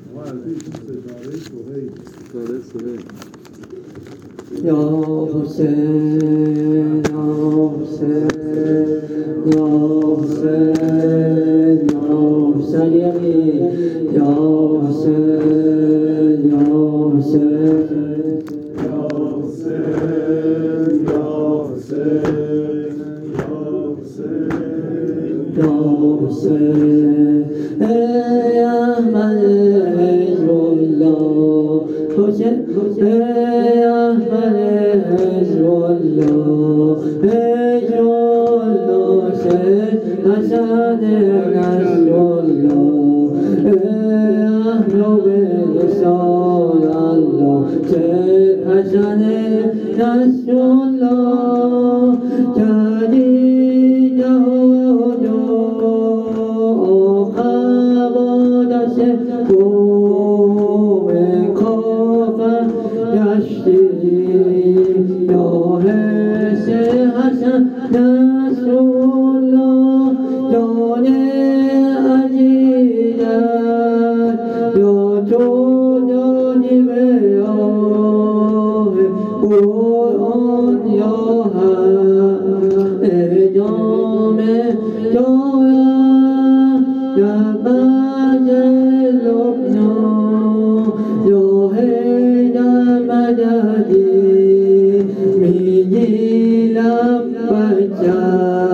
یا حسین یا حسین یا حسین یا حسین یا حسین یا حسین یا حسین یا حسین یا حسین ای احمد هجر الله حسین ای احمد هجر الله هجر الله شهید حسن نصر الله اهل بلسان الله شهید حسن نصر الله جدید نصر الله جان عجیدت یا تو دادی به قرآن یا هم ادام جایم در مجل لبنا یا حیدر مددی میگیرم بچه